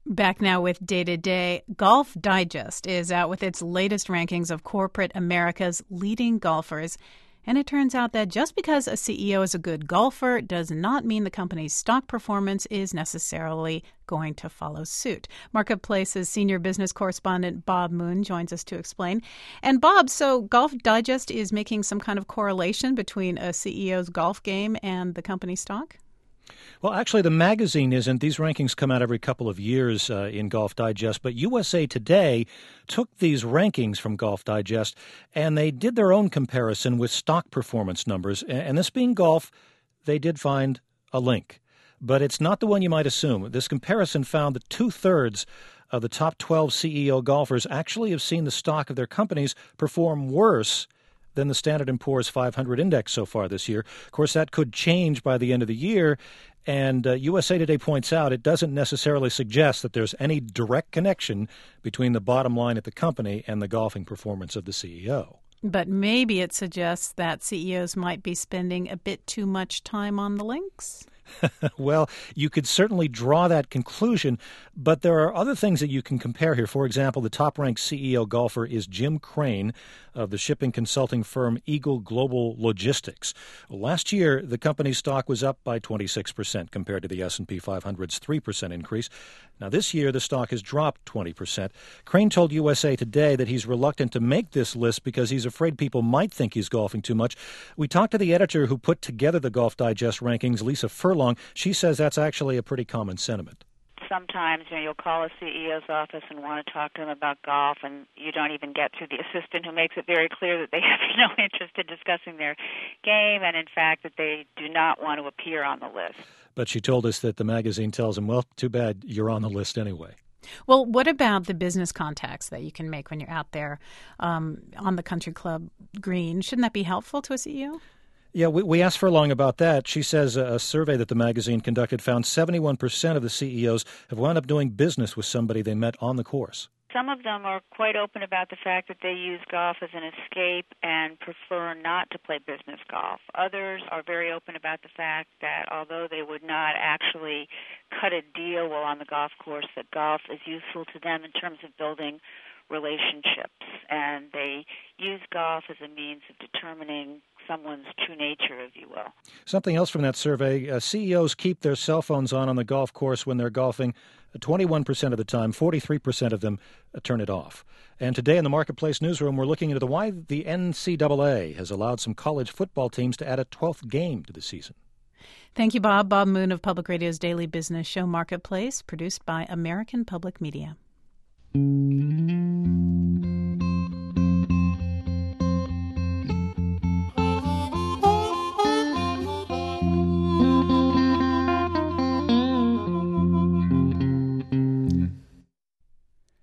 Back now with Day to Day. Golf Digest is out with its latest rankings of corporate America's leading golfers. And it turns out that just because a CEO is a good golfer does not mean the company's stock performance is necessarily going to follow suit. Marketplace's senior business correspondent Bob Moon joins us to explain. And Bob, so Golf Digest is making some kind of correlation between a CEO's golf game and the company stock? Well, actually, the magazine isn't. These rankings come out every couple of years in Golf Digest. But USA Today took these rankings from Golf Digest, and they did their own comparison with stock performance numbers. And this being golf, they did find a link. But it's not the one you might assume. This comparison found that 2/3 of the top 12 CEO golfers actually have seen the stock of their companies perform worse than the Standard & Poor's 500 index so far this year. Of course, that could change by the end of the year, and USA Today points out it doesn't necessarily suggest that there's any direct connection between the bottom line at the company and the golfing performance of the CEO. But maybe it suggests that CEOs might be spending a bit too much time on the links? Well, you could certainly draw that conclusion, but there are other things that you can compare here. For example, the top-ranked CEO golfer is Jim Crane of the shipping consulting firm Eagle Global Logistics. Last year, the company's stock was up by 26% compared to the S&P 500's 3% increase. Now, this year, the stock has dropped 20%. Crane told USA Today that he's reluctant to make this list because he's afraid people might think he's golfing too much. We talked to the editor who put together the Golf Digest rankings, Lisa Furlong. She says that's actually a pretty common sentiment. Sometimes, you'll call a CEO's office and want to talk to them about golf, and you don't even get to the assistant who makes it very clear that they have no interest in discussing their game, and in fact that they do not want to appear on the list. But she told us that the magazine tells them, well, too bad, you're on the list anyway. Well, what about the business contacts that you can make when you're out there on the country club green? Shouldn't that be helpful to a CEO? Yeah, we asked Furlong about that. She says a survey that the magazine conducted found 71% of the CEOs have wound up doing business with somebody they met on the course. Some of them are quite open about the fact that they use golf as an escape and prefer not to play business golf. Others are very open about the fact that although they would not actually cut a deal while on the golf course, that golf is useful to them in terms of building relationships. And they use golf as a means of determining someone's true nature, if you will. Something else from that survey, CEOs keep their cell phones on the golf course when they're golfing 21% of the time, 43% of them turn it off. And today in the Marketplace newsroom, we're looking into why the NCAA has allowed some college football teams to add a 12th game to the season. Thank you, Bob. Bob Moon of Public Radio's daily business show Marketplace, produced by American Public Media.